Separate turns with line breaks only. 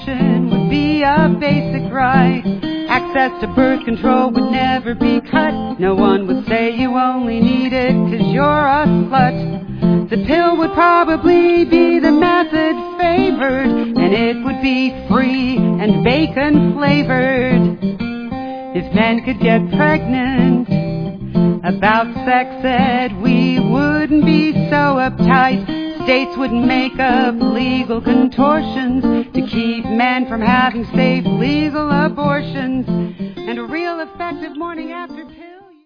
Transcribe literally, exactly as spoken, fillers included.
abortion would be a basic right. Access to birth control would never be cut. No one would say you only need it 'cause you're a slut. The pill would probably be the method favored, and it would be free and bacon flavored. If men could get pregnant, about sex ed we wouldn't be so uptight. States would make up legal contortions to keep men from having safe legal abortions, and a real effective morning after pill.